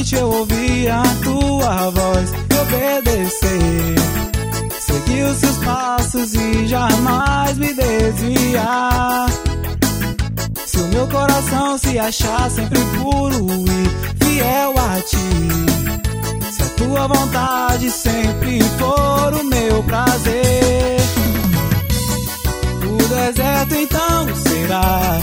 noite eu ouvir a tua voz e obedecer, seguir os seus passos e jamais me desviar. Se o meu coração se achar sempre puro e fiel a ti, se a tua vontade sempre for o meu prazer, o deserto então será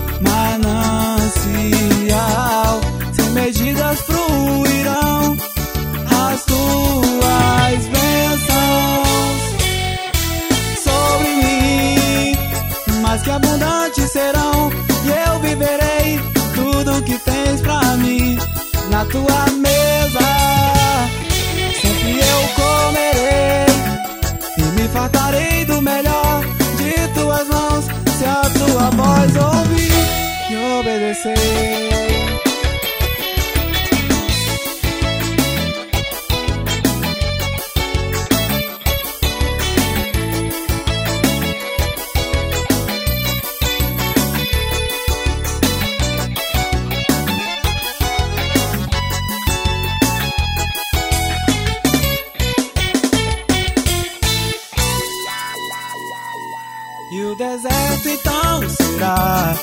manancial, sem medidas fluirão as tuas bênçãos sobre mim, mas que abundantes serão, e eu viverei tudo que tens pra mim. Na tua mesa sempre eu comerei e me fartarei do melhor de tuas mãos, se a tua voz ouvir e obedecer. E o deserto então será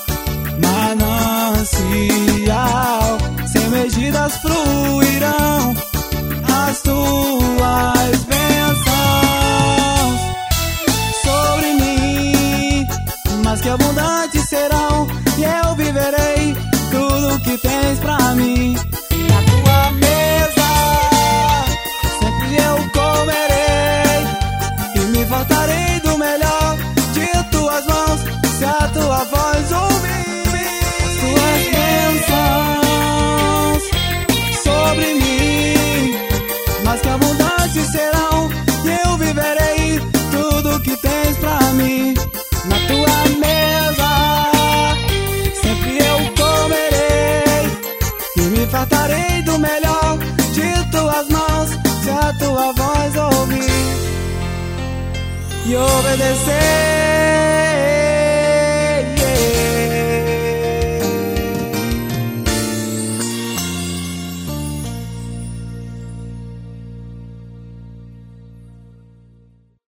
manancial, sem medidas fluirão as tuas bênçãos sobre mim, mas que abundantes serão, e eu viverei tudo que tens pra mim. Na tua mesa sempre eu comerei e me fartarei do melhor de tuas mãos, se a tua voz ouvir as tuas bênçãos sobre mim, mas que abundantes serão, e eu viverei tudo que tens pra mim. Na tua mesa sempre eu comerei e me fartarei do melhor de tuas mãos, se a tua voz ouvir e obedecer.